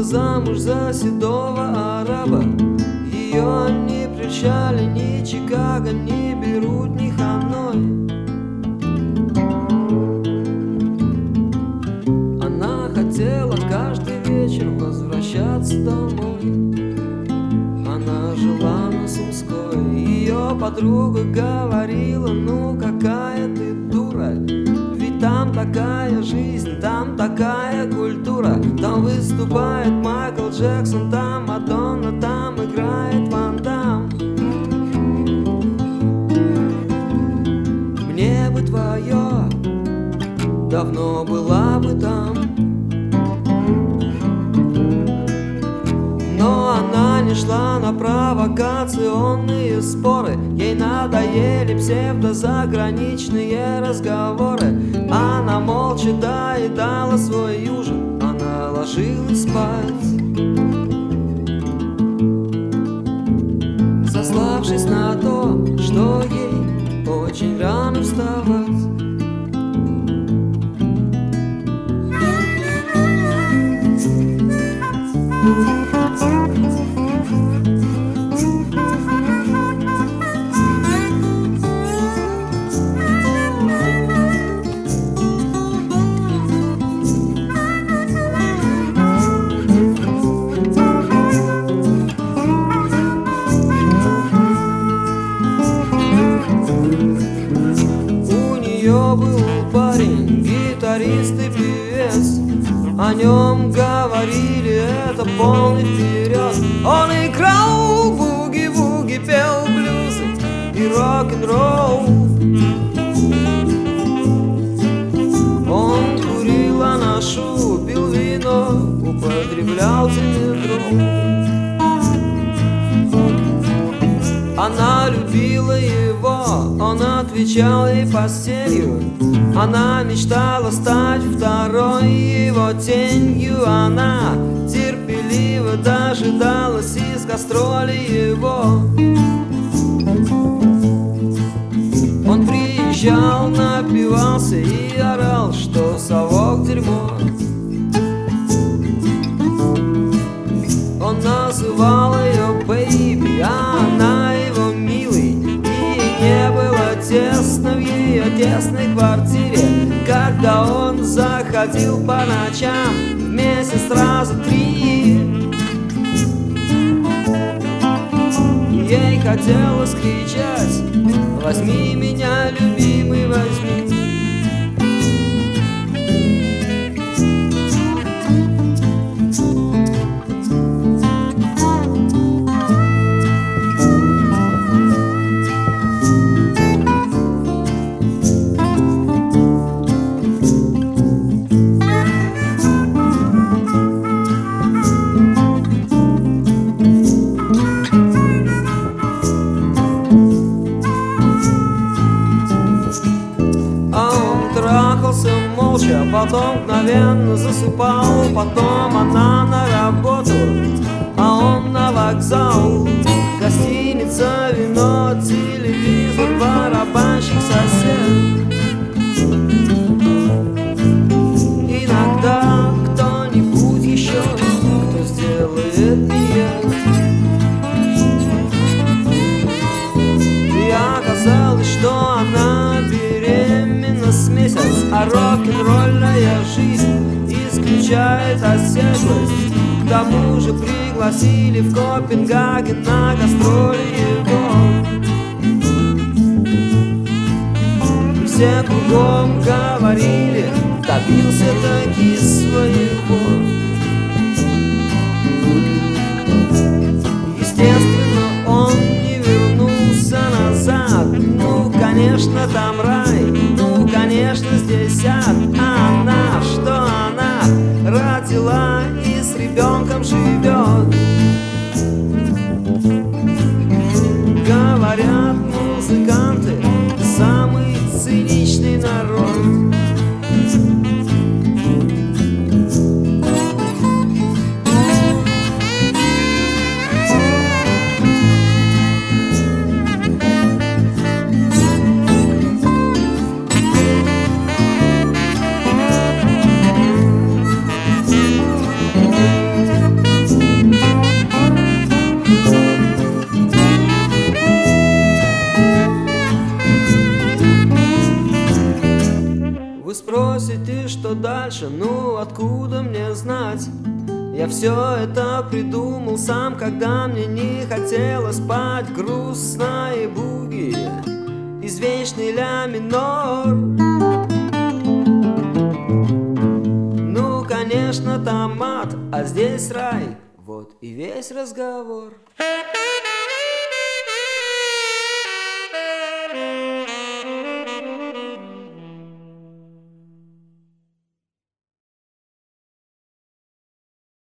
замуж за седого араба. Ее не прельщали ни Чикаго, ни Бейрут, ни Ханой. Она хотела каждый вечер возвращаться домой. Она жила на Сумской. Ее подруга говорила: ну какая ты дура, ведь там такая жизнь, там такая культура. Там выступает Майкл Джексон, там Мадонна, там играет Ван Дамм. Мне бы твое, давно была бы там. Но она не шла на провокационные споры. Ей надоели псевдозаграничные разговоры. Она молча доедала свой ужин. Она ложилась спать, сославшись на то, что ей очень рано вставать. Был парень, гитарист и певец. О нем говорили, это полный вперед. Он играл буги-вуги, пел блюзы и рок-н-ролл. Он курил анашу, пил вино, употреблял димедрол. Она любила его, он отвечал ей постелью. Она мечтала стать второй его тенью. Она терпеливо дожидалась из гастроли его. Он приезжал, напивался и орал, что совок дерьмо. Он называл ее бэйби, а она его милый. И не было тесно в ее тесной квартире. Когда он заходил по ночам, вместе сразу 3. Ей хотелось кричать: возьми меня, любимый, возьми. Молча, потом мгновенно засыпал. Потом она на работу, а он на вокзал. Гостиница, вино, телевизор, барабанщик, сосед. Иногда кто-нибудь еще, кто сделает меня. И оказалось, что она беременна с месяц. А рок-н-ролльная жизнь исключает оседлость. К тому же пригласили в Копенгаген на гастроли его. И все кругом говорили: добился таки своего. Естественно, он не вернулся назад. Ну, конечно, там рай, ну, конечно, здесь ад. А она, что она родила и с ребенком живет. Говорят, музыканты самый циничный народ. что дальше, ну откуда мне знать? Я все это придумал сам, когда мне не хотелось спать. Грустные буги, извечный ля минор. Ну, конечно, там ад, а здесь рай. Вот и весь разговор.